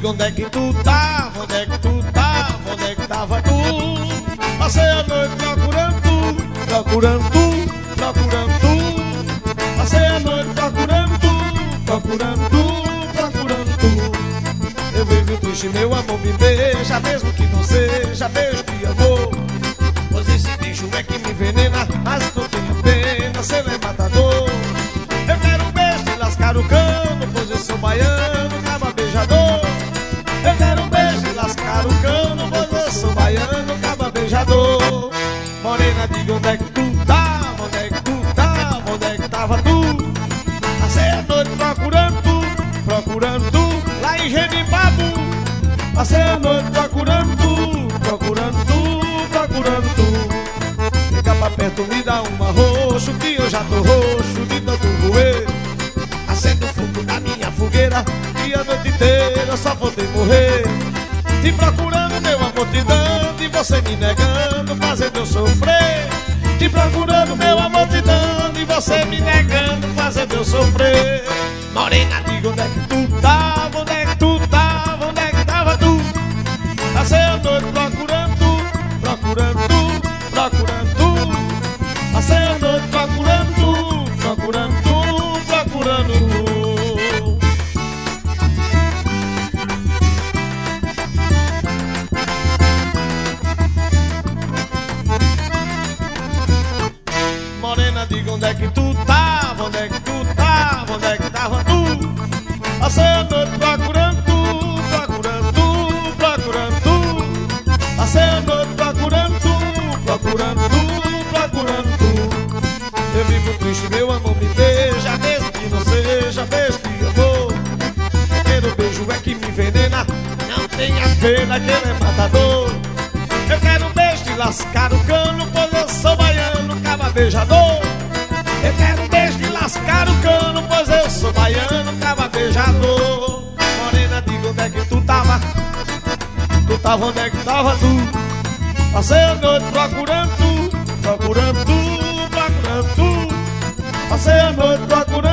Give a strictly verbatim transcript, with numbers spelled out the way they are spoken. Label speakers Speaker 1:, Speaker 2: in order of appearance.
Speaker 1: diga onde é que tu tava, onde é que tu tava, onde é que tava tu? Passei a noite procurando tu, procurando tu, procurando tu. Passei a noite procurando tu, procurando tu, procurando tu. Eu vivo triste, meu amor, me beija, mesmo que não seja beijo de amor. Pois esse bicho é que me envenena, mas não tenho pena, cê não é matador. Eu quero um beijo de lascar o cano, pois eu sou baiano, caba beijador. Eu quero um beijo de lascar o cano, pois eu sou baiano, caba beijador. Morena, diga onde é que tu tava, onde é que tu tava, onde é que tava tu? Passei a noite procurando tu, procurando tu, lá em Genipabu. Passei a noite procurando tu, procurando tu, procurando tu. Chega pra perto, me dá uma roxo, que eu já tô roxo de tanto roer. Acendo o fogo da minha fogueira, e a noite inteira eu só vou te morrer. Te procurando, meu amor, te dando, e você me negando, fazendo eu sofrer. Te procurando, meu amor, te dando, e você me negando, fazendo eu sofrer. Morena, diga onde é que tu tava, onde é que tu tava, onde é que tava tu? Passei a noite procurando tu, procurando tu, procurando tu. Passei a noite procurando tu, procurando tu, procurando tu. Morena, diga onde é que tu tava, onde é que tu tava, onde é que tava tu? Passei a noite procurando tu, procurando tu, procurando tu. Passei a noite procurando tu, procurando tu, procurando tu. Eu vivo triste, meu amor, me beija, mesmo que não seja beijo de amor. Aquele beijo é que me envenena, não tenha pena que ele é matador. Eu quero um beijo de lascar o cano, pois eu sou baiano, caba beijador. Eu quero um beijo de lascar o cano, pois eu sou baiano, caba beijador. Morena, diga onde é que tu tava, tu tava onde é que tava tu? Passei a noite procurando tu, procurando tu, procurando tu. Passei a noite procurando